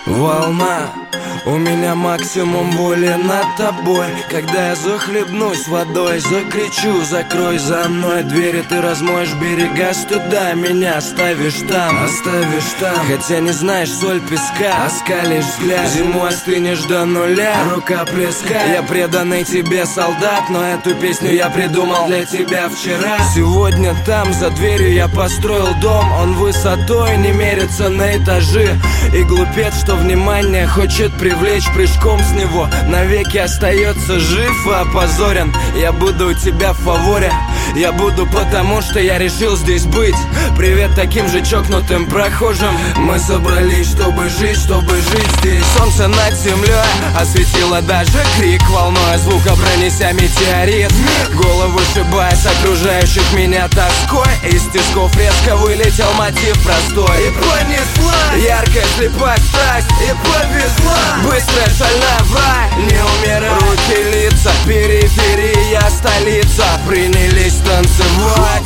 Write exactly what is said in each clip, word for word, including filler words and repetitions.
Волна, у меня максимум воли над тобой. Когда я захлебнусь водой, закричу: закрой за мной двери. Ты размоешь берега стыда, меня оставишь там, оставишь там. Хотя не знаешь соль песка, оскалишь взгляд. Зимой остынешь до нуля, рука плеска. Я преданный тебе солдат, но эту песню я придумал для тебя вчера. Сегодня там, за дверью я построил дом. Он высотой не мерится на этажи. И глупец, что внимание хочет привлечь прыжком с него, навеки остается жив и опозорен. Я буду у тебя в фаворе, я буду потому, что я решил здесь быть. Привет таким же чокнутым прохожим. Мы собрались, чтобы жить, чтобы жить здесь. Солнце над землей осветило даже крик, волной звука пронеся метеорит. Голову шибая с окружающих меня тоской. Из тисков резко вылетел мотив простой. И понесла яркая слепая страсть. И повезла быстрая шальная в рай. Не умирай, руки, лица, периферия, столица. Принялись танцевать.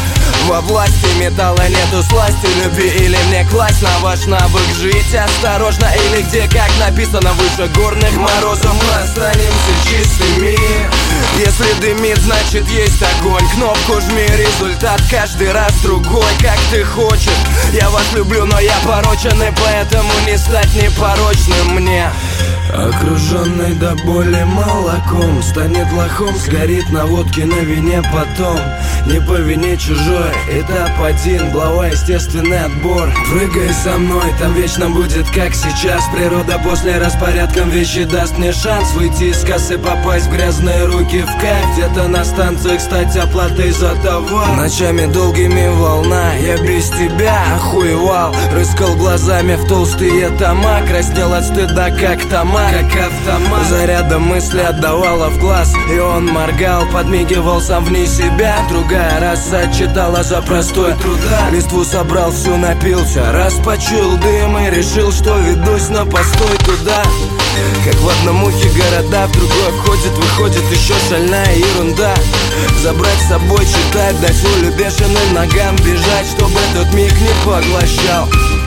Во власти металла нету сласти, любви или мне класть на ваш навык жить осторожно. Или где, как написано выше горных морозов, мы останемся чистыми. Если дымит, значит есть огонь. Кнопку жми, результат каждый раз другой, как ты хочешь. Я вас люблю, но я порочен, и поэтому не стать непорочным мне. Окруженный до боли молоком, станет лохом, сгорит на водке, на вине потом. Не по вине чужой, этап один, глава естественный отбор. Прыгай со мной, там вечно будет как сейчас. Природа после распорядком вещи даст мне шанс выйти из кассы, попасть в грязные руки в кайф. Где-то на станциях стать оплатой за товар. Ночами долгими волна, я без тебя охуевал. Рыскал глазами в толстые тома, краснел от стыда как тома, как автомат. Зарядом мысли отдавала в глаз, и он моргал, подмигивал сам вне себя. Другая раса читала за простой труда. Листву собрал, всю напился, раз почуял дым и решил, что ведусь на постой туда. Как в одном ухе города, в другой входит, выходит еще шальная ерунда. Забрать с собой, читать, дать волю бешеным ногам бежать, чтобы этот миг не поглощал.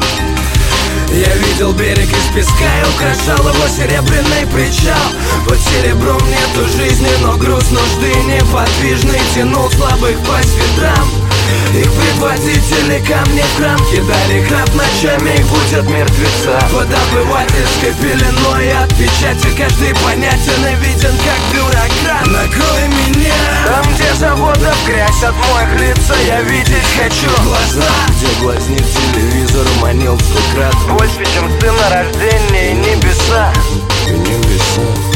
Я видел берег из песка и украшал его серебряный причал. Под серебром нету жизни, но груз нужды неподвижный тянул слабых по ветрам. Их предводители камни в храм кидали храп, ночами их будут мертвеца. Под обывательской пеленой от печати каждый понятен и виден как бюрократ. Накрой меня там, где заводов грязь от моих лица я видеть хочу. Глаза, где глазник телевизор манил в сто крат. Больше, чем сын на рождении, небеса и небеса.